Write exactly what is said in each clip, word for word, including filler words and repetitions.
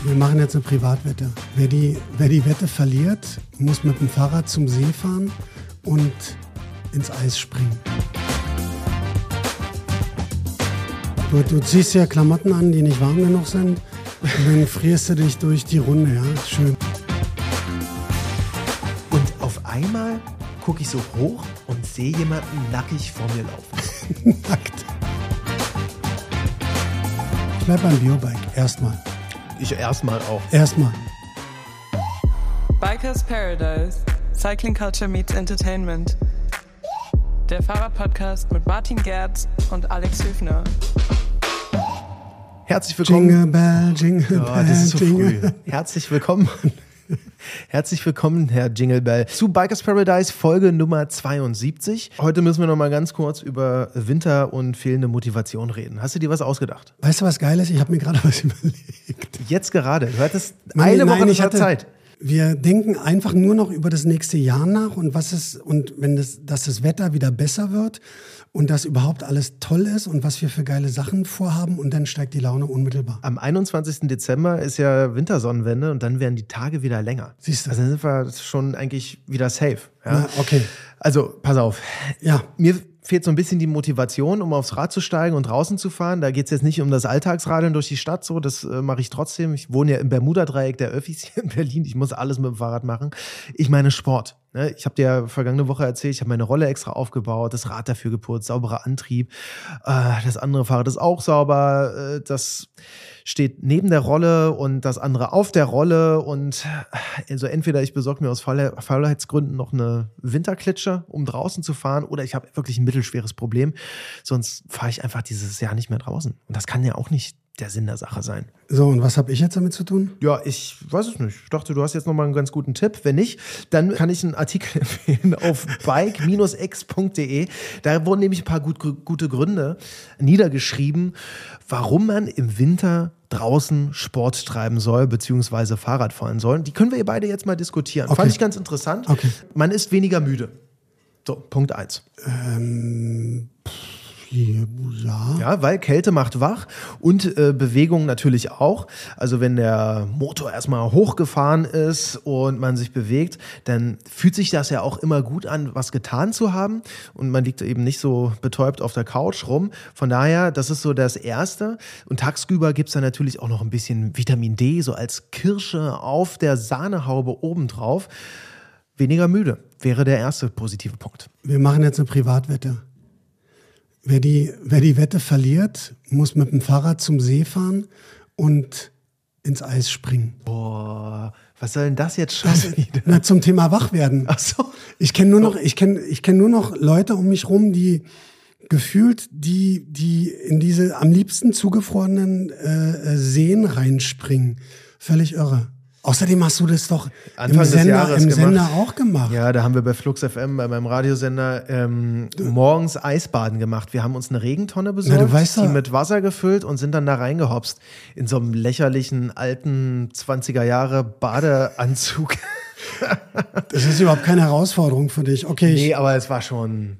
Wir machen jetzt eine Privatwette. Wer die, wer die Wette verliert, muss mit dem Fahrrad zum See fahren und ins Eis springen. Du, du ziehst ja Klamotten an, die nicht warm genug sind, und dann frierst du dich durch die Runde, ja, schön. Und auf einmal gucke ich so hoch und sehe jemanden nackig vor mir laufen. Nackt. Ich bleib beim Biobike, erstmal. Ich erstmal auch. Erstmal. Bikers Paradise. Cycling Culture meets Entertainment. Der Fahrradpodcast mit Martin Gerz und Alex Hüfner. Herzlich willkommen. Jingle Bell, Jingle oh, Bell, das ist so Jingle. früh. Herzlich willkommen. Herzlich willkommen, Herr Jingle Bell, zu Bikers Paradise, Folge Nummer zweiundsiebzig. Heute müssen wir noch mal ganz kurz über Winter und fehlende Motivation reden. Hast du dir was ausgedacht? Weißt du, was geil ist? Ich habe mir gerade was überlegt. Jetzt gerade. Du hattest Nein, eine nein, Woche ich hatte, Zeit. Wir denken einfach nur noch über das nächste Jahr nach und was ist, und wenn das, dass das Wetter wieder besser wird und dass überhaupt alles toll ist und was wir für geile Sachen vorhaben, und dann steigt die Laune unmittelbar. Am einundzwanzigsten Dezember ist ja Wintersonnenwende und dann werden die Tage wieder länger. Siehst du? Also dann sind wir schon eigentlich wieder safe. Ja? Na, okay. Also, pass auf. Ja. Mir fehlt so ein bisschen die Motivation, um aufs Rad zu steigen und draußen zu fahren. Da geht es jetzt nicht um das Alltagsradeln durch die Stadt, so, das äh, mache ich trotzdem. Ich wohne ja im Bermuda-Dreieck der Öffis hier in Berlin. Ich muss alles mit dem Fahrrad machen. Ich meine Sport. Ne? Ich habe dir ja vergangene Woche erzählt, ich habe meine Rolle extra aufgebaut, das Rad dafür geputzt, sauberer Antrieb. Äh, das andere Fahrrad ist auch sauber. Äh, das steht neben der Rolle und das andere auf der Rolle. Und also entweder ich besorge mir aus Faul- Faulheitsgründen noch eine Winterklitsche, um draußen zu fahren, oder ich habe wirklich ein mittelschweres Problem. Sonst fahre ich einfach dieses Jahr nicht mehr draußen. Und das kann ja auch nicht der Sinn der Sache sein. So, und was habe ich jetzt damit zu tun? Ja, ich weiß es nicht. Ich dachte, du hast jetzt nochmal einen ganz guten Tipp. Wenn nicht, dann kann ich einen Artikel empfehlen auf bike Bindestrich x Punkt de. Da wurden nämlich ein paar gut, gute Gründe niedergeschrieben, warum man im Winter draußen Sport treiben soll, beziehungsweise Fahrrad fahren soll. Die können wir beide jetzt mal diskutieren. Okay. Fand ich ganz interessant. Okay. Man ist weniger müde. So, Punkt eins. Ähm, ja. Ja, weil Kälte macht wach und äh, Bewegung natürlich auch. Also wenn der Motor erstmal hochgefahren ist und man sich bewegt, dann fühlt sich das ja auch immer gut an, was getan zu haben. Und man liegt eben nicht so betäubt auf der Couch rum. Von daher, das ist so das Erste. Und tagsüber gibt es dann natürlich auch noch ein bisschen Vitamin D, so als Kirsche auf der Sahnehaube obendrauf. Weniger müde wäre der erste positive Punkt. Wir machen jetzt eine Privatwette. Wer die, wer die Wette verliert, muss mit dem Fahrrad zum See fahren und ins Eis springen. Boah, was soll denn das jetzt schon Das, wieder? na, zum Thema Wachwerden. Ach so. Ich kenne nur noch, ich kenne, ich kenne nur noch Leute um mich rum, die gefühlt, die, die in diese am liebsten zugefrorenen äh, Seen reinspringen. Völlig irre. Außerdem hast du das doch Anfang im, des Sender, Jahres im gemacht. Sender auch gemacht. Ja, da haben wir bei Flux F M, bei meinem Radiosender, ähm, morgens Eisbaden gemacht. Wir haben uns eine Regentonne besorgt, Na, du weißt die doch- mit Wasser gefüllt und sind dann da reingehopst. In so einem lächerlichen, alten zwanziger Jahre Badeanzug. Das ist überhaupt keine Herausforderung für dich. Okay, Nee, ich, aber es war schon,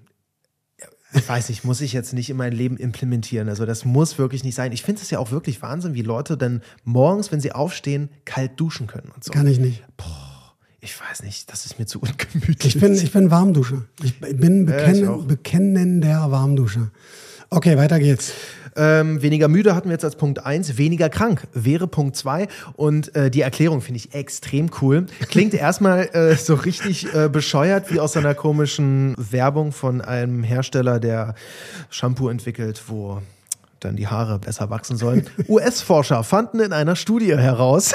ich weiß nicht, muss ich jetzt nicht in mein Leben implementieren. Also das muss wirklich nicht sein. Ich finde es ja auch wirklich Wahnsinn, wie Leute dann morgens, wenn sie aufstehen, kalt duschen können und so. kann ich nicht. Ich weiß nicht, das ist mir zu ungemütlich. Ich bin, ich bin Warmduscher. Ich bin Ja, ich bekennen, auch. bekennender Warmduscher. Okay, weiter geht's. Ähm, weniger müde hatten wir jetzt als Punkt eins. Weniger krank wäre Punkt zwei. Und äh, die Erklärung finde ich extrem cool. Klingt erstmal äh, so richtig äh, bescheuert, wie aus einer komischen Werbung von einem Hersteller, der Shampoo entwickelt, wo dann die Haare besser wachsen sollen. U S-Forscher fanden in einer Studie heraus,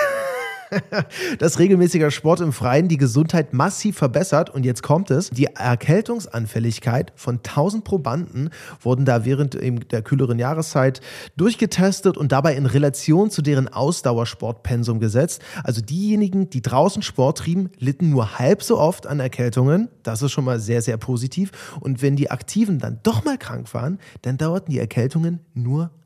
dass regelmäßiger Sport im Freien die Gesundheit massiv verbessert. Und jetzt kommt es, die Erkältungsanfälligkeit von tausend Probanden wurden da während eben der kühleren Jahreszeit durchgetestet und dabei in Relation zu deren Ausdauersportpensum gesetzt. Also diejenigen, die draußen Sport trieben, litten nur halb so oft an Erkältungen. Das ist schon mal sehr, sehr positiv. Und wenn die Aktiven dann doch mal krank waren, dann dauerten die Erkältungen nur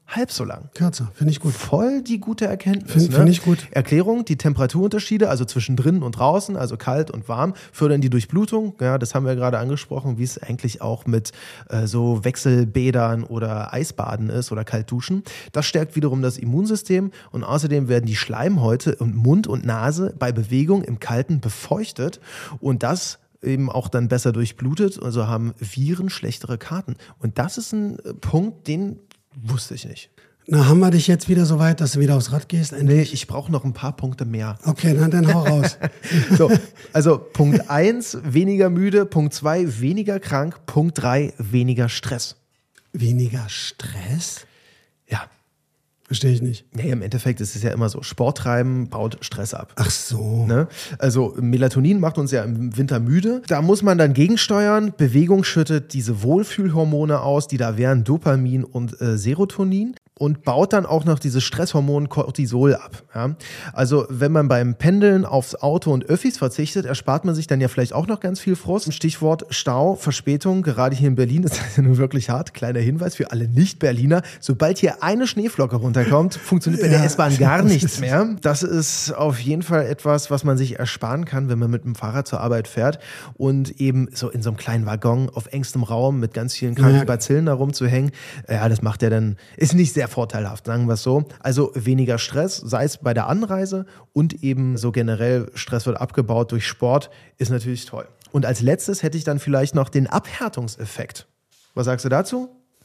halb so lang. Kürzer, finde ich gut. Voll die gute Erkenntnis. Finde ne? find ich gut. Erklärung, die Temperaturunterschiede, also zwischen drinnen und draußen, also kalt und warm, fördern die Durchblutung. Ja, das haben wir gerade angesprochen, wie es eigentlich auch mit äh, so Wechselbädern oder Eisbaden ist oder Kaltduschen. Das stärkt wiederum das Immunsystem und außerdem werden die Schleimhäute und Mund und Nase bei Bewegung im Kalten befeuchtet und das eben auch dann besser durchblutet, also haben Viren schlechtere Karten. Und das ist ein Punkt, den wusste ich nicht. Na, haben wir dich jetzt wieder so weit, dass du wieder aufs Rad gehst? Nee, ich brauche noch ein paar Punkte mehr. Okay, na, dann hau raus. So, also Punkt eins, weniger müde. Punkt zwei, weniger krank. Punkt drei, weniger Stress. Weniger Stress? Ja. Verstehe ich nicht. Nee, im Endeffekt ist es ja immer so, Sport treiben baut Stress ab. Ach so. Ne? Also Melatonin macht uns ja im Winter müde. Da muss man dann gegensteuern. Bewegung schüttet diese Wohlfühlhormone aus, die da wären Dopamin und äh, Serotonin. Und baut dann auch noch dieses Stresshormon Cortisol ab. Ja? Also wenn man beim Pendeln aufs Auto und Öffis verzichtet, erspart man sich dann ja vielleicht auch noch ganz viel Frust. Stichwort Stau, Verspätung, gerade hier in Berlin ist das ja nun wirklich hart. Kleiner Hinweis für alle Nicht-Berliner. Sobald hier eine Schneeflocke runterkommt, funktioniert bei der ja. S-Bahn gar nichts mehr. Das ist auf jeden Fall etwas, was man sich ersparen kann, wenn man mit dem Fahrrad zur Arbeit fährt und eben so in so einem kleinen Waggon auf engstem Raum mit ganz vielen kranken ja. Bazillen da rumzuhängen. Ja, das macht ja dann, ist nicht sehr vorteilhaft, sagen wir es so. Also weniger Stress, sei es bei der Anreise und eben so generell Stress wird abgebaut durch Sport, ist natürlich toll. Und als letztes hätte ich dann vielleicht noch den Abhärtungseffekt. Was sagst du dazu?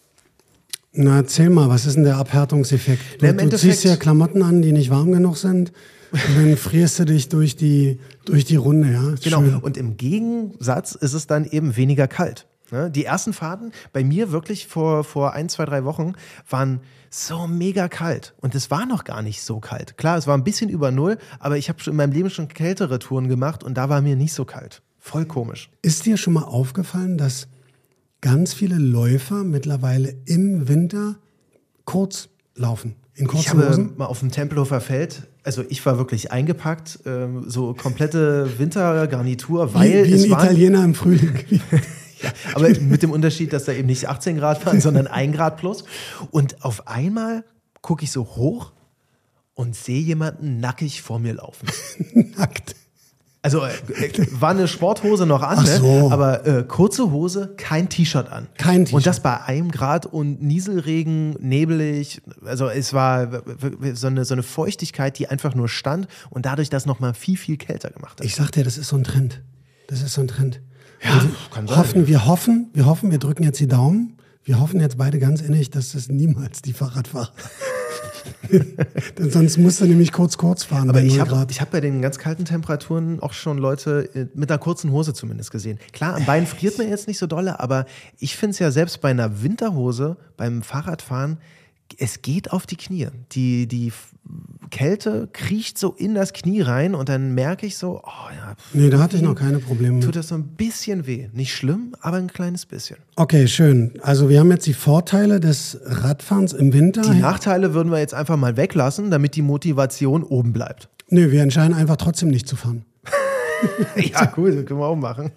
Na, erzähl mal, was ist denn der Abhärtungseffekt? Du, Na, du ziehst ja Klamotten an, die nicht warm genug sind und dann frierst du dich durch die, durch die Runde. Ja? Genau, schön. Und im Gegensatz ist es dann eben weniger kalt. Die ersten Fahrten bei mir wirklich vor, vor ein, zwei, drei Wochen waren so mega kalt. Und es war noch gar nicht so kalt. Klar, es war ein bisschen über Null, aber ich habe schon in meinem Leben schon kältere Touren gemacht und da war mir nicht so kalt. Voll komisch. Ist dir schon mal aufgefallen, dass ganz viele Läufer mittlerweile im Winter kurz laufen? In kurzen ich habe Hosen? mal auf dem Tempelhofer Feld, also ich war wirklich eingepackt, ähm, so komplette Wintergarnitur, weil wie, wie es ein waren, Italiener im Frühling. Ja, aber mit dem Unterschied, dass da eben nicht achtzehn Grad waren, sondern ein Grad plus. Und auf einmal gucke ich so hoch und sehe jemanden nackig vor mir laufen. Nackt. Also äh, war eine Sporthose noch an, Ach so. ne? Aber äh, kurze Hose, kein T-Shirt an. Kein T-Shirt. Und das bei einem Grad und Nieselregen, nebelig. Also es war so eine, so eine Feuchtigkeit, die einfach nur stand und dadurch das nochmal viel, viel kälter gemacht hat. Ich sag dir, das ist so ein Trend. Das ist so ein Trend. Ja, also kann sein. Hoffen, wir hoffen, wir hoffen, wir drücken jetzt die Daumen. Wir hoffen jetzt beide ganz innig, dass das niemals die Fahrradfahrer. Denn sonst musst du nämlich kurz kurz fahren. Aber bei ich null habe Grad. ich hab bei den ganz kalten Temperaturen auch schon Leute mit einer kurzen Hose zumindest gesehen. Klar, am Bein friert man jetzt nicht so dolle, aber ich finde es ja selbst bei einer Winterhose beim Fahrradfahren, es geht auf die Knie. Die, die Kälte kriecht so in das Knie rein und dann merke ich so, oh ja. Nee, da hatte ich noch keine Probleme. Tut das so ein bisschen weh. Nicht schlimm, aber ein kleines bisschen. Okay, schön. Also wir haben jetzt die Vorteile des Radfahrens im Winter. Die Nachteile würden wir jetzt einfach mal weglassen, damit die Motivation oben bleibt. Nö, wir entscheiden einfach trotzdem nicht zu fahren. Ja, cool, das können wir auch machen.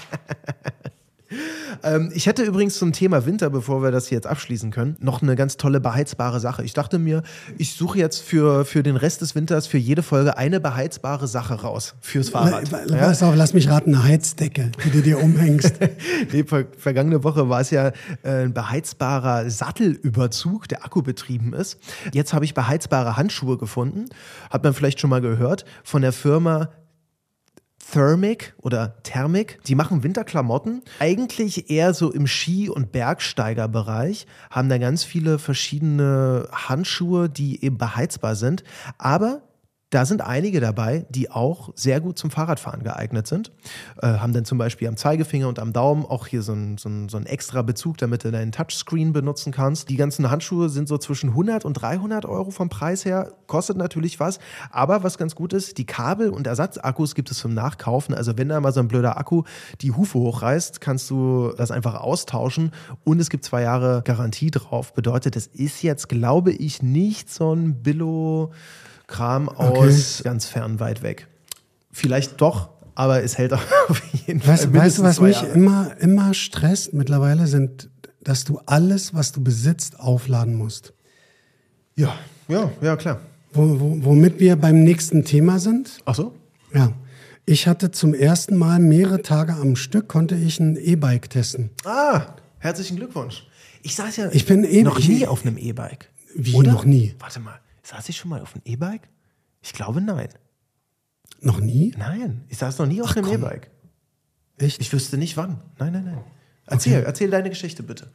ähm, ich hätte übrigens zum Thema Winter, bevor wir das hier jetzt abschließen können, noch eine ganz tolle beheizbare Sache. Ich dachte mir, ich suche jetzt für, für den Rest des Winters für jede Folge eine beheizbare Sache raus fürs Fahrrad. La, ja? Pass auf, lass mich raten, eine Heizdecke, die du dir umhängst. Nee, ver vergangene Woche war es ja äh, ein beheizbarer Sattelüberzug, der akkubetrieben ist. Jetzt habe ich beheizbare Handschuhe gefunden. Hat man vielleicht schon mal gehört, von der Firma Thermic oder Thermic, die machen Winterklamotten, eigentlich eher so im Ski- und Bergsteigerbereich, haben da ganz viele verschiedene Handschuhe, die eben beheizbar sind, aber da sind einige dabei, die auch sehr gut zum Fahrradfahren geeignet sind. Äh, haben dann zum Beispiel am Zeigefinger und am Daumen auch hier so einen so so ein extra Bezug, damit du deinen Touchscreen benutzen kannst. Die ganzen Handschuhe sind so zwischen hundert und dreihundert Euro vom Preis her. Kostet natürlich was. Aber was ganz gut ist, die Kabel- und Ersatzakkus gibt es zum Nachkaufen. Also wenn da mal so ein blöder Akku die Hufe hochreißt, kannst du das einfach austauschen. Und es gibt zwei Jahre Garantie drauf. Bedeutet, es ist jetzt, glaube ich, nicht so ein Billo- Kram aus okay. ganz fern weit weg. Vielleicht doch, aber es hält auf jeden Fall. Weißt, weißt du, was mich immer, immer stresst mittlerweile, sind, dass du alles, was du besitzt, aufladen musst. Ja, ja, ja, klar. Wo, wo, womit wir beim nächsten Thema sind. Ach so? Ja. Ich hatte zum ersten Mal mehrere Tage am Stück, konnte ich ein E-Bike testen. Ah, herzlichen Glückwunsch. Ich saß ja ich bin e- noch ich, nie auf einem E-Bike. Wie Oder? noch nie? Warte mal, saß ich schon mal auf einem E-Bike? Ich glaube, nein. Noch nie? Nein, ich saß noch nie auf Ach, einem komm. E-Bike. Echt? Ich wüsste nicht wann. Nein, nein, nein. Erzähl, Okay. erzähl deine Geschichte bitte.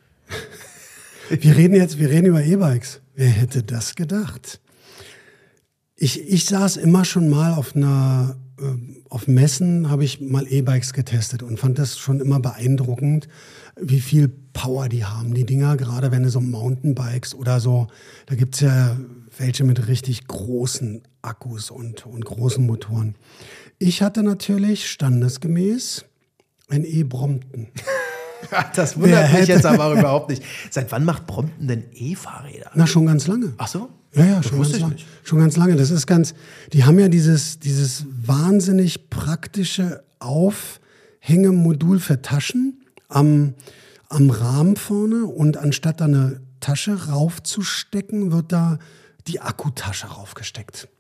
Wir reden jetzt, wir reden über E-Bikes. Wer hätte das gedacht? Ich, ich saß immer schon mal auf einer, äh, auf Messen habe ich mal E-Bikes getestet und fand das schon immer beeindruckend, wie viel Power die haben. Die Dinger, gerade wenn du so Mountainbikes oder so, da gibt's ja welche mit richtig großen Akkus und, und großen Motoren. Ich hatte natürlich standesgemäß ein E-Brompton. Das Wer wundert mich hätte- jetzt aber überhaupt nicht. Seit wann macht Brompton denn E-Fahrräder? Na, schon ganz lange. Ach so? Ja, ja, Das schon wusste ganz ich lange. nicht. Schon ganz lange. Das ist ganz, die haben ja dieses, dieses wahnsinnig praktische Aufhängemodul für Taschen am, am Rahmen vorne und anstatt da eine Tasche raufzustecken, wird da die Akkutasche raufgesteckt.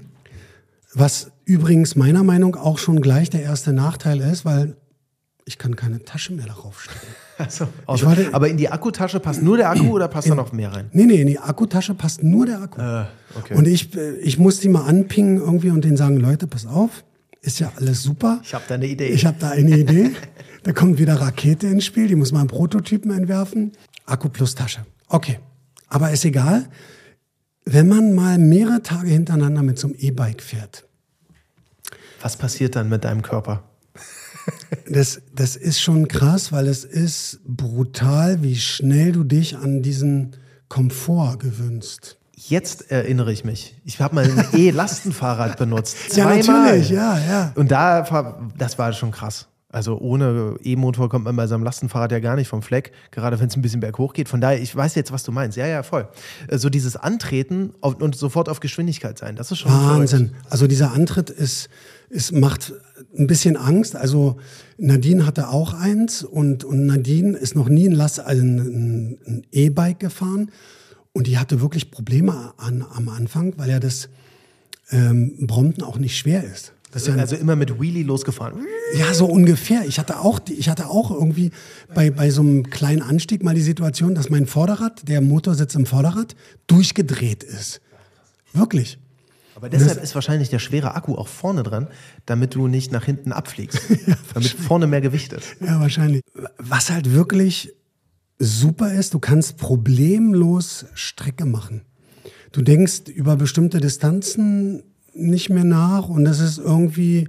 Was übrigens meiner Meinung nach auch schon gleich der erste Nachteil ist, weil ich kann keine Tasche mehr darauf stecken. Also, Ich wollte- aber in die Akkutasche passt nur der Akku oder passt da noch mehr rein? Nee, nee, in die Akkutasche passt nur der Akku. Äh, okay. Und ich, äh, ich muss die mal anpingen irgendwie und denen sagen, Leute, pass auf, ist ja alles super. Ich habe da eine Idee. Ich habe da eine Idee. Da kommt wieder Rakete ins Spiel, die muss mal einen Prototypen entwerfen. Akku plus Tasche. Okay, aber ist egal. Wenn man mal mehrere Tage hintereinander mit so einem E-Bike fährt, Was passiert dann mit deinem Körper? das, das ist schon krass, weil es ist brutal, wie schnell du dich an diesen Komfort gewöhnst. Jetzt erinnere ich mich. Ich habe mal ein E-Lastenfahrrad benutzt. Ja, Zweimal. natürlich, ja, ja. Und da, war- das war schon krass. Also ohne E-Motor kommt man bei seinem Lastenfahrrad ja gar nicht vom Fleck, gerade wenn es ein bisschen berghoch geht. Von daher, ich weiß jetzt, was du meinst. Ja, ja, voll. Äh, So dieses Antreten auf, und sofort auf Geschwindigkeit sein, das ist schon Wahnsinn. Also dieser Antritt ist, ist, macht ein bisschen Angst. Also Nadine hatte auch eins und, und Nadine ist noch nie ein, Last, also ein, ein, ein E-Bike gefahren und die hatte wirklich Probleme an, am Anfang, weil ja das ähm, Brompton auch nicht schwer ist. Das ist ja ein, Also immer mit Wheelie losgefahren. ja, so ungefähr. Ich hatte auch, die- ich hatte auch irgendwie bei, bei so einem kleinen Anstieg mal die Situation, dass mein Vorderrad, der Motorsitz im Vorderrad, durchgedreht ist. Wirklich. Aber deshalb ist wahrscheinlich der schwere Akku auch vorne dran, damit du nicht nach hinten abfliegst. damit vorne mehr Gewicht ist. Ja, wahrscheinlich. Was halt wirklich super ist, du kannst problemlos Strecke machen. Du denkst über bestimmte Distanzen nicht mehr nach und das ist irgendwie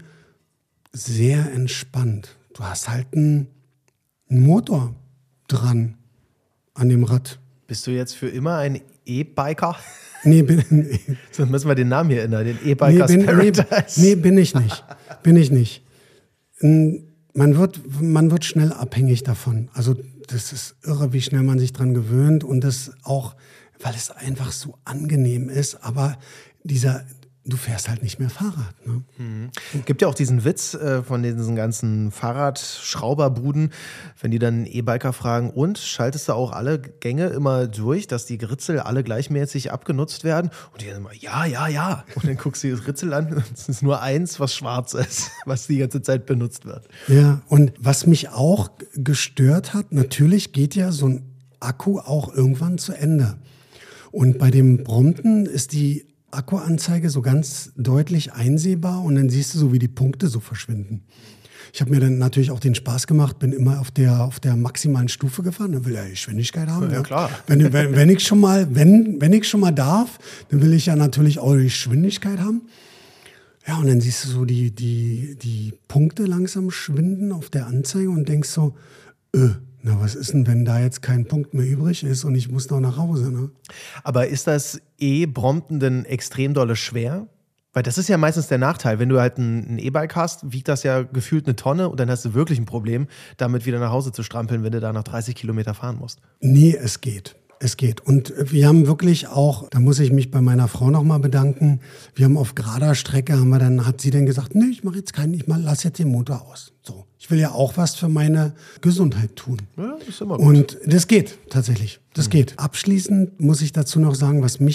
sehr entspannt. Du hast halt einen, einen Motor dran an dem Rad. Bist du jetzt für immer ein E-Biker? Nee, bin, nee, So müssen wir den Namen hier ändern, den nee, E-Bikers bin, nee, Paradise. nee, bin ich nicht. Bin ich nicht. Mm, Man wird, man wird schnell abhängig davon. Also das ist irre, wie schnell man sich dran gewöhnt und das auch, weil es einfach so angenehm ist, aber dieser, du fährst halt nicht mehr Fahrrad. Ne? Gibt ja auch diesen Witz äh, von diesen ganzen Fahrradschrauberbuden, wenn die dann E-Biker fragen, und schaltest du auch alle Gänge immer durch, dass die Ritzel alle gleichmäßig abgenutzt werden? Und die dann immer, ja, ja, ja. Und dann guckst du dir das Ritzel an und es ist nur eins, was schwarz ist, was die ganze Zeit benutzt wird. Ja, und was mich auch gestört hat, natürlich geht ja so ein Akku auch irgendwann zu Ende. Und bei dem Brompton ist die Akkuanzeige so ganz deutlich einsehbar und dann siehst du so, wie die Punkte so verschwinden. Ich habe mir dann natürlich auch den Spaß gemacht, bin immer auf der, auf der maximalen Stufe gefahren, dann will er Geschwindigkeit haben. Ja, klar. Wenn, wenn, wenn ich schon mal, wenn, wenn ich schon mal darf, dann will ich ja natürlich auch die Geschwindigkeit haben. Ja, und dann siehst du so die, die, die Punkte langsam schwinden auf der Anzeige und denkst so, äh, na, was ist denn, wenn da jetzt kein Punkt mehr übrig ist und ich muss noch nach Hause, ne? Aber ist das E-Brompton denn extrem dolle schwer? Weil das ist ja meistens der Nachteil. Wenn du halt ein ein E-Bike hast, wiegt das ja gefühlt eine Tonne und dann hast du wirklich ein Problem, damit wieder nach Hause zu strampeln, wenn du da noch dreißig Kilometer fahren musst. Nee, es geht. Es geht. Und wir haben wirklich auch, da muss ich mich bei meiner Frau nochmal bedanken, wir haben auf gerader Strecke, haben wir dann, hat sie dann gesagt, nee, ich mache jetzt keinen, ich mal, lass jetzt den Motor aus. So. Ich will ja auch was für meine Gesundheit tun. Ja, ist immer gut. Und das geht tatsächlich. Das geht. Abschließend muss ich dazu noch sagen, was mich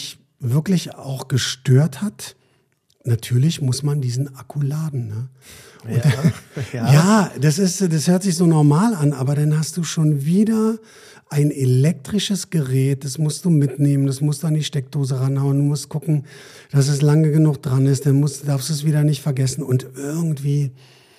wirklich auch gestört hat, natürlich muss man diesen Akku laden. Ne? Und, Ja, ja. ja, das ist, das hört sich so normal an, aber dann hast du schon wieder ein elektrisches Gerät, das musst du mitnehmen, das musst du an die Steckdose ranhauen, du musst gucken, dass es lange genug dran ist, dann musst, darfst du es wieder nicht vergessen und irgendwie,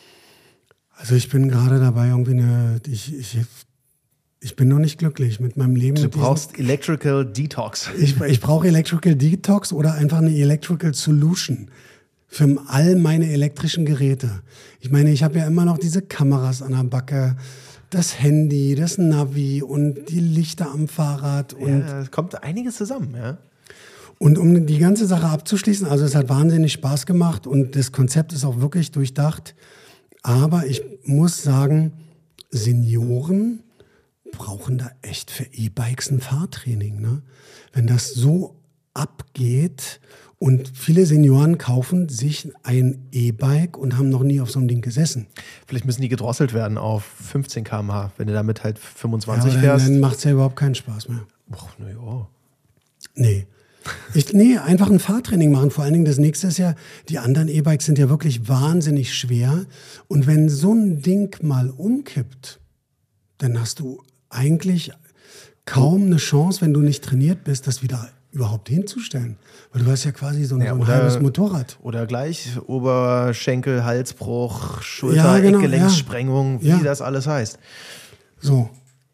also ich bin gerade dabei, irgendwie eine, ich, ich, ich bin noch nicht glücklich mit meinem Leben. Du mit brauchst diesen, Electrical Detox. ich, ich brauche Electrical Detox oder einfach eine Electrical Solution für all meine elektrischen Geräte. Ich meine, ich habe ja immer noch diese Kameras an der Backe, das Handy, das Navi und die Lichter am Fahrrad. Und, Ja, es kommt einiges zusammen, ja. und um die ganze Sache abzuschließen, also es hat wahnsinnig Spaß gemacht und das Konzept ist auch wirklich durchdacht. Aber ich muss sagen, Senioren brauchen da echt für E-Bikes ein Fahrtraining. Ne? Wenn das so abgeht und viele Senioren kaufen sich ein E-Bike und haben noch nie auf so einem Ding gesessen. Vielleicht müssen die gedrosselt werden auf fünfzehn Kilometer pro Stunde, wenn du damit halt fünfundzwanzig Ja, dann fährst. dann macht es ja überhaupt keinen Spaß mehr. Och, na ja. Nee. Ich, nee, einfach ein Fahrtraining machen. Vor allen Dingen das nächste ist ja, die anderen E-Bikes sind ja wirklich wahnsinnig schwer. Und wenn so ein Ding mal umkippt, dann hast du eigentlich kaum eine Chance, wenn du nicht trainiert bist, das wieder überhaupt hinzustellen. Weil du hast ja quasi so ein, Ja, so ein oder- halbes Motorrad. Oder gleich Oberschenkel, Halsbruch, Schulter, Ja, genau, Eckgelenkssprengung, wie ja. das alles heißt. So.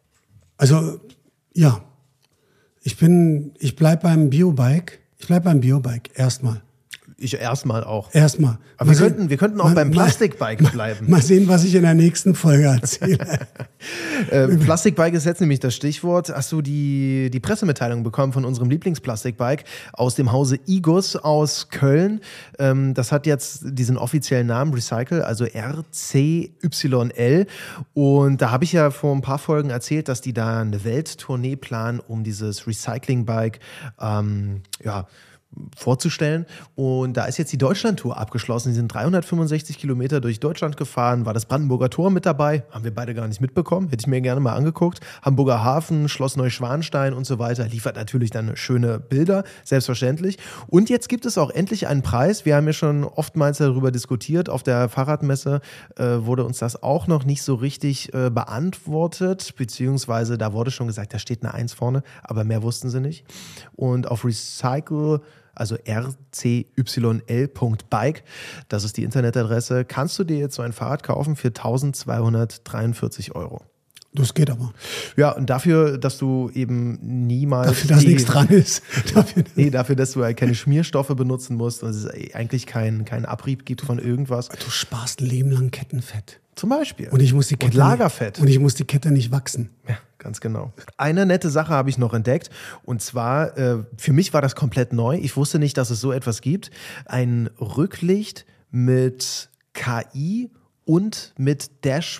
Also, ja. Ich bin, ich bleib beim Biobike. Ich bleib beim Biobike. Erstmal. Ich erstmal auch. Erstmal. Aber Mal wir sehen- könnten, wir könnten auch mal- beim mal- Plastikbike bleiben. Mal sehen, was ich in der nächsten Folge erzähle. Äh, Plastikbike ist jetzt nämlich das Stichwort. Hast du die, die Pressemitteilung bekommen von unserem Lieblingsplastikbike aus dem Hause Igus aus Köln? Ähm, das hat jetzt diesen offiziellen Namen Recycle, also R C Y L. Und da habe ich ja vor ein paar Folgen erzählt, dass die da eine Welttournee planen, um dieses Recycling-Bike ähm, ja, vorzustellen. Und da ist jetzt die Deutschlandtour abgeschlossen. Die sind dreihundertfünfundsechzig Kilometer durch Deutschland gefahren. War das Brandenburger Tor mit dabei? Haben wir beide gar nicht mitbekommen. Hätte ich mir gerne mal angeguckt. Hamburger Hafen, Schloss Neuschwanstein und so weiter. Liefert natürlich dann schöne Bilder, selbstverständlich. Und jetzt gibt es auch endlich einen Preis. Wir haben ja schon oftmals darüber diskutiert. Auf der Fahrradmesse äh, wurde uns das auch noch nicht so richtig äh, beantwortet. Beziehungsweise da wurde schon gesagt, da steht eine Eins vorne. Aber mehr wussten sie nicht. Und auf Recycle, also R C Y L Punkt bike, das ist die Internetadresse, kannst du dir jetzt so ein Fahrrad kaufen für eintausendzweihundertdreiundvierzig Euro. Das geht aber. Ja, und dafür, dass du eben niemals... Dafür, dass die- nichts dran ist. Dafür, Nee, dafür, dass du halt keine Schmierstoffe benutzen musst und es eigentlich keinen keinen Abrieb gibt von irgendwas. du sparst ein Leben lang Kettenfett. Zum Beispiel. Und ich muss die Kette Und Lagerfett. Nicht, und ich muss die Kette nicht wachsen. Ja, ganz genau. Eine nette Sache habe ich noch entdeckt. Und zwar, äh, für mich war das komplett neu. Ich wusste nicht, dass es so etwas gibt. Ein Rücklicht mit K I und mit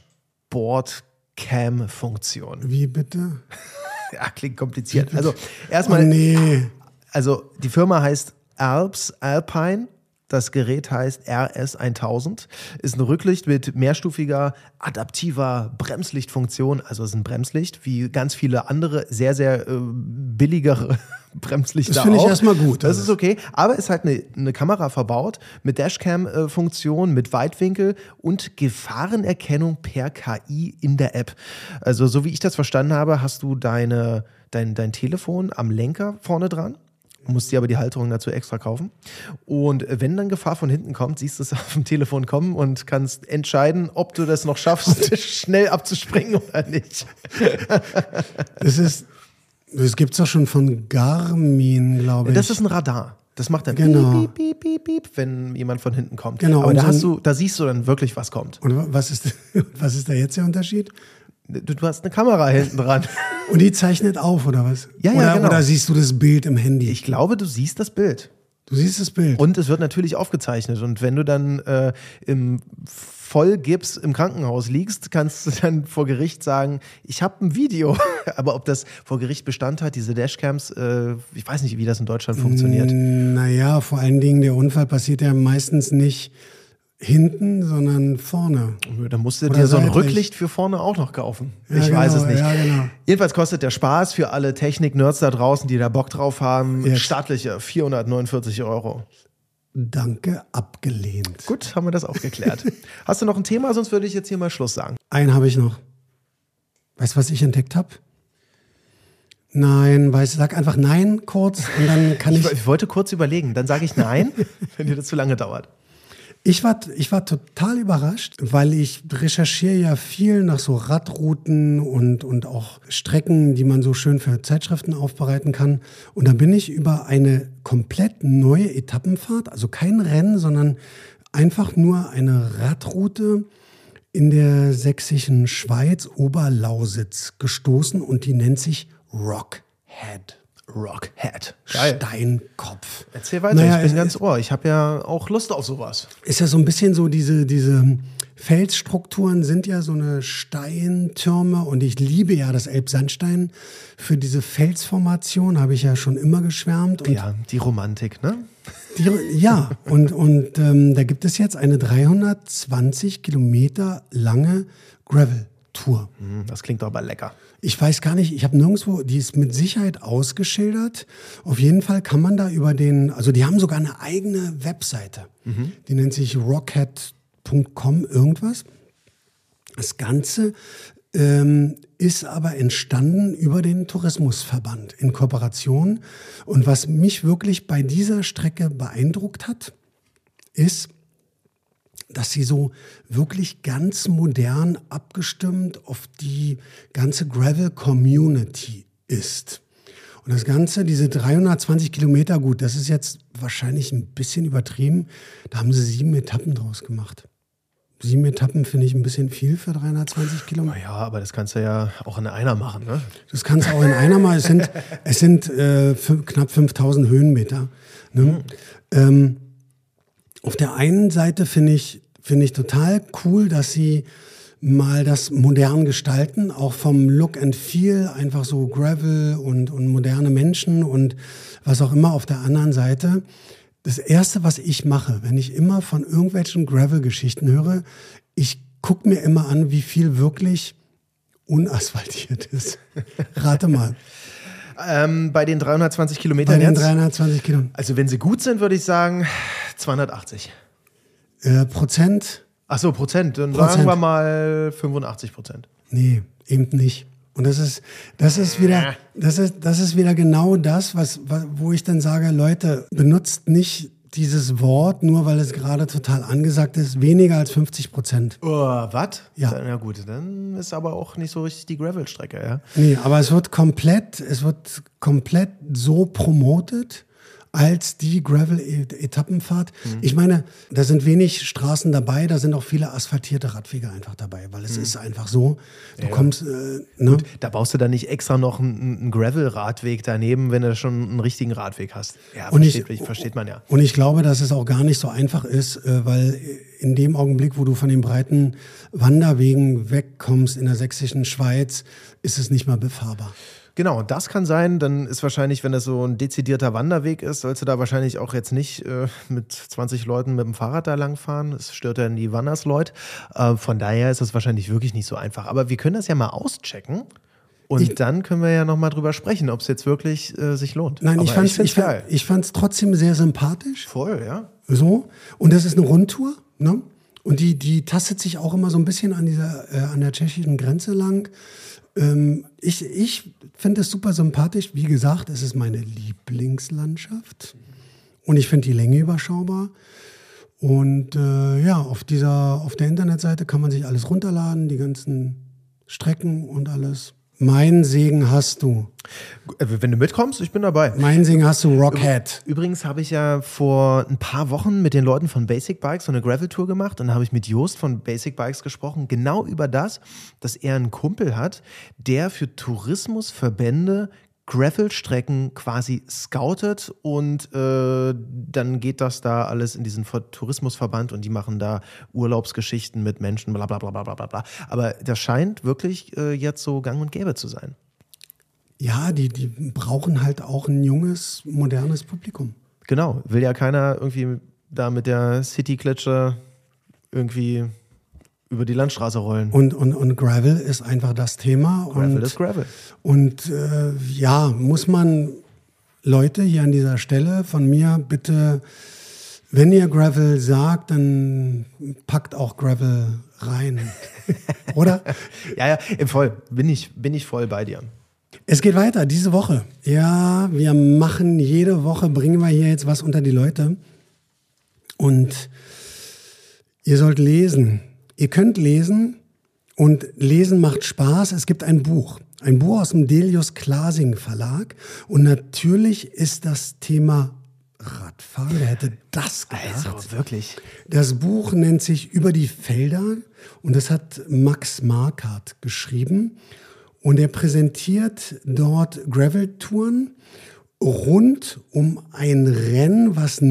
Dashboard-Cam-Funktion. Wie bitte? Ja, klingt kompliziert. Also erstmal, Oh, nee. also die Firma heißt Alps Alpine. Das Gerät heißt R S tausend, ist ein Rücklicht mit mehrstufiger, adaptiver Bremslichtfunktion. Also es ist ein Bremslicht, wie ganz viele andere, sehr, sehr äh, billigere Bremslichter Das finde ich auch. erstmal gut. Das ist okay, aber es ist halt eine, eine Kamera verbaut mit Dashcam-Funktion, mit Weitwinkel und Gefahrenerkennung per K I in der App. Also so wie ich das verstanden habe, hast du deine, dein, dein Telefon am Lenker vorne dran. Musst dir aber die Halterung dazu extra kaufen. Und wenn dann Gefahr von hinten kommt, siehst du es auf dem Telefon kommen und kannst entscheiden, ob du das noch schaffst, schnell abzuspringen oder nicht. Das ist, das gibt's doch schon von Garmin, glaube ich. Das ist ein Radar. Das macht dann Genau. piep, piep, piep, piep, wenn jemand von hinten kommt. Genau, Aber und da, so hast ein- du, da siehst du dann wirklich, was kommt. Und was ist, was ist da jetzt der Unterschied? Du, du hast eine Kamera hinten dran. Und die zeichnet auf, oder was? Ja, ja, oder, genau. oder siehst du das Bild im Handy? Ich glaube, du siehst das Bild. du siehst das Bild. Und es wird natürlich aufgezeichnet. Und wenn du dann äh, im Vollgips im Krankenhaus liegst, kannst du dann vor Gericht sagen, ich habe ein Video. Aber ob das vor Gericht Bestand hat, diese Dashcams, äh, ich weiß nicht, wie das in Deutschland funktioniert. Naja, vor allen Dingen, der Unfall passiert ja meistens nicht hinten, sondern vorne. Da musst du Oder dir so ein seitlich. Rücklicht für vorne auch noch kaufen. Ja, ich weiß genau, es nicht. ja, genau. Jedenfalls kostet der Spaß für alle Technik-Nerds da draußen, die da Bock drauf haben, Jetzt. stattliche vierhundertneunundvierzig Euro. Danke, abgelehnt. Gut, haben wir das auch geklärt. Hast du noch ein Thema? Sonst würde ich jetzt hier mal Schluss sagen. Einen habe ich noch. Weißt du, was ich entdeckt habe? Nein, weiß, sag einfach nein kurz und dann kann ich. Ich, ich wollte kurz überlegen, dann sage ich nein, wenn dir das zu lange dauert. Ich war, ich war total überrascht, weil ich recherchiere ja viel nach so Radrouten und, und auch Strecken, die man so schön für Zeitschriften aufbereiten kann. Und da bin ich über eine komplett neue Etappenfahrt, also kein Rennen, sondern einfach nur eine Radroute in der sächsischen Schweiz, Oberlausitz, gestoßen und die nennt sich Rockhead. Rockhead. Geil. Steinkopf. Erzähl weiter, Naja, ich bin es- ganz ohr. Ich habe ja auch Lust auf sowas. Ist ja so ein bisschen so, diese, diese Felsstrukturen sind ja so eine Steintürme und ich liebe ja das Elbsandstein. Für diese Felsformation habe ich ja schon immer geschwärmt. Und Ja, die Romantik, ne? die, ja, und, und ähm, da gibt es jetzt eine dreihundertzwanzig Kilometer lange Gravel-Tour. Hm, das klingt doch aber lecker. Ich weiß gar nicht, ich habe nirgendwo, die ist mit Sicherheit ausgeschildert. Auf jeden Fall kann man da über den, also die haben sogar eine eigene Webseite. Die nennt sich rockhead punkt com irgendwas. Das Ganze ähm, ist aber entstanden über den Tourismusverband in Kooperation. Und was mich wirklich bei dieser Strecke beeindruckt hat, ist, dass sie so wirklich ganz modern abgestimmt auf die ganze Gravel-Community ist. Und das Ganze, diese dreihundertzwanzig Kilometer, gut, das ist jetzt wahrscheinlich ein bisschen übertrieben, da haben sie sieben Etappen draus gemacht. Sieben Etappen finde ich ein bisschen viel für dreihundertzwanzig Kilometer. Ja, aber das kannst du ja auch in einer machen, ne? Das kannst du auch in einer mal. Es sind, es sind äh, fün- knapp fünftausend Höhenmeter. Ne? Mhm. Ähm, auf der einen Seite finde ich, finde ich total cool, dass sie mal das modern gestalten, auch vom Look and Feel, einfach so Gravel und, und moderne Menschen und was auch immer. Auf der anderen Seite, das Erste, was ich mache, wenn ich immer von irgendwelchen Gravel-Geschichten höre, ich gucke mir immer an, wie viel wirklich unasphaltiert ist. Rate mal. Ähm, bei den dreihundertzwanzig Bei Kilometern den jetzt? dreihundertzwanzig Kilometern. Also wenn sie gut sind, würde ich sagen zweihundertachtzig. Äh, Prozent? Ach so, Prozent. Dann Prozent. sagen wir mal fünfundachtzig Prozent. Nee, eben nicht. Und das ist, das ist wieder, das ist, das ist wieder genau das, was, was, wo ich dann sage, Leute, benutzt nicht dieses Wort, nur weil es gerade total angesagt ist, weniger als fünfzig Prozent. Oh, was? Ja. Na gut, dann ist aber auch nicht so richtig die Gravel-Strecke, ja? Nee, aber es wird komplett, es wird komplett so promotet als die Gravel-Etappenfahrt. Mhm. Ich meine, da sind wenig Straßen dabei, da sind auch viele asphaltierte Radwege einfach dabei, weil es ist einfach so. Du kommst, äh, ne? Da baust du dann nicht extra noch einen, einen Gravel-Radweg daneben, wenn du schon einen richtigen Radweg hast. Ja, Und versteht, ich- versteht man ja. Und ich glaube, dass es auch gar nicht so einfach ist, äh, weil in dem Augenblick, wo du von den breiten Wanderwegen wegkommst in der sächsischen Schweiz, ist es nicht mal befahrbar. Genau, das kann sein. Dann ist wahrscheinlich, wenn das so ein dezidierter Wanderweg ist, sollst du da wahrscheinlich auch jetzt nicht äh, mit zwanzig Leuten mit dem Fahrrad da langfahren. Das stört dann die Wandersleute. Äh, von daher ist das wahrscheinlich wirklich nicht so einfach. Aber wir können das ja mal auschecken. Und Ich- dann können wir ja nochmal drüber sprechen, ob es jetzt wirklich äh, sich lohnt. Nein, ich Aber fand's, find's ich, fand, ich fand's trotzdem sehr sympathisch. Voll, ja. So. Und das ist eine Rundtour, ne? Und die, die tastet sich auch immer so ein bisschen an dieser, äh, an der tschechischen Grenze lang. Ähm, ich ich finde es super sympathisch. Wie gesagt, es ist meine Lieblingslandschaft. Und ich finde die Länge überschaubar. Und äh, ja, auf dieser, auf der Internetseite kann man sich alles runterladen, die ganzen Strecken und alles. Mein Segen hast du. Äh, Wenn du mitkommst, ich bin dabei. Mein Segen hast du, Rockhead. Übrigens habe ich ja vor ein paar Wochen mit den Leuten von Basic Bikes so eine Gravel-Tour gemacht und da habe ich mit Jost von Basic Bikes gesprochen, genau über das, dass er einen Kumpel hat, der für Tourismusverbände Gravel-Strecken quasi scoutet und äh, dann geht das da alles in diesen Ver- Tourismusverband und die machen da Urlaubsgeschichten mit Menschen, bla bla bla bla bla bla. Aber das scheint wirklich äh, jetzt so gang und gäbe zu sein. Ja, die, die brauchen halt auch ein junges, modernes Publikum. Genau, will ja keiner irgendwie da mit der City-Klitsche irgendwie über die Landstraße rollen. Und, und, und Gravel ist einfach das Thema. Gravel und, ist Gravel. Und äh, ja, muss man Leute hier an dieser Stelle von mir bitte, wenn ihr Gravel sagt, dann packt auch Gravel rein. Oder? Ja, ja, voll. Bin ich, bin ich voll bei dir. Es geht weiter, diese Woche. Ja, wir machen jede Woche, bringen wir hier jetzt was unter die Leute. Und ihr sollt lesen. Ihr könnt lesen und lesen macht Spaß. Es gibt ein Buch. Ein Buch aus dem Delius Klasing Verlag. Und natürlich ist das Thema Radfahren. Wer hätte das gedacht? Also wirklich. Das Buch nennt sich Über die Felder und das hat Max Marquardt geschrieben. Und er präsentiert dort Gravel-Touren rund um ein Rennen, was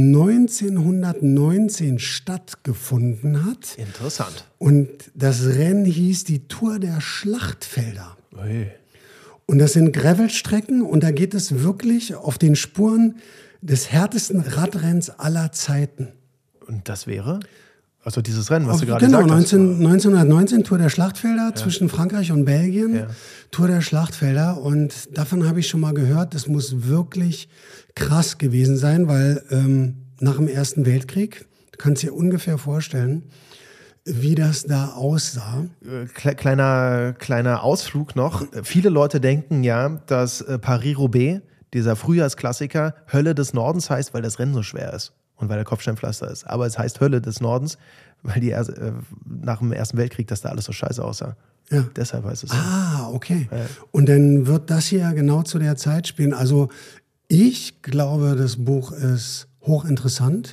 neunzehnhundertneunzehn stattgefunden hat. Interessant. Und das Rennen hieß die Tour der Schlachtfelder. Ui. Und das sind Gravelstrecken und da geht es wirklich auf den Spuren des härtesten Radrenns aller Zeiten. Und das wäre? Also dieses Rennen, was Auf, du gerade genau, gesagt hast. neunzehn, neunzehnhundertneunzehn, Tour der Schlachtfelder, ja. Zwischen Frankreich und Belgien. Ja. Tour der Schlachtfelder. Und davon habe ich schon mal gehört, das muss wirklich krass gewesen sein, weil ähm, nach dem Ersten Weltkrieg, du kannst dir ungefähr vorstellen, wie das da aussah. Kleiner, kleiner Ausflug noch. Viele Leute denken ja, dass Paris-Roubaix, dieser Frühjahrsklassiker, Hölle des Nordens heißt, weil das Rennen so schwer ist. Und weil der Kopfsteinpflaster ist. Aber es heißt Hölle des Nordens, weil die erst, äh, nach dem Ersten Weltkrieg, dass da alles so scheiße aussah. Ja. Deshalb heißt es so. Ah, okay. Ja. Und dann wird das hier genau zu der Zeit spielen. Also ich glaube, das Buch ist hochinteressant.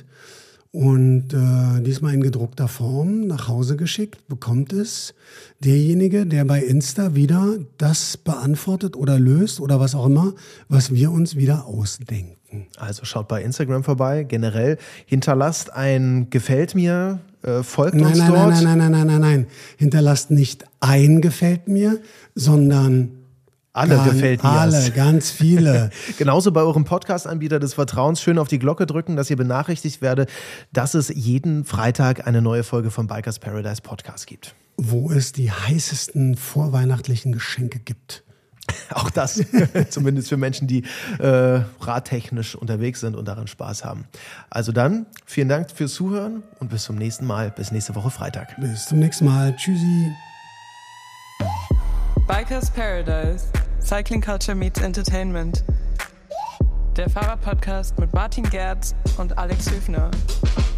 Und äh, diesmal in gedruckter Form nach Hause geschickt, bekommt es derjenige, der bei Insta wieder das beantwortet oder löst oder was auch immer, was wir uns wieder ausdenken. Also schaut bei Instagram vorbei. Generell hinterlasst ein Gefällt mir, äh, folgt nein, uns nein, dort. Nein, nein, nein, nein, nein, nein. Hinterlasst nicht ein Gefällt mir, sondern alle Gan, gefällt mir. Alle, ganz viele. Genauso bei eurem Podcast-Anbieter des Vertrauens schön auf die Glocke drücken, dass ihr benachrichtigt werdet, dass es jeden Freitag eine neue Folge vom Bikers Paradise Podcast gibt. Wo es die heißesten vorweihnachtlichen Geschenke gibt. Auch das, zumindest für Menschen, die äh, radtechnisch unterwegs sind und daran Spaß haben. Also dann, vielen Dank fürs Zuhören und bis zum nächsten Mal. Bis nächste Woche Freitag. Bis zum nächsten Mal. Tschüssi. Bikers Paradise. Cycling Culture meets Entertainment. Der Fahrrad-Podcast mit Martin Gerz und Alex Hüfner.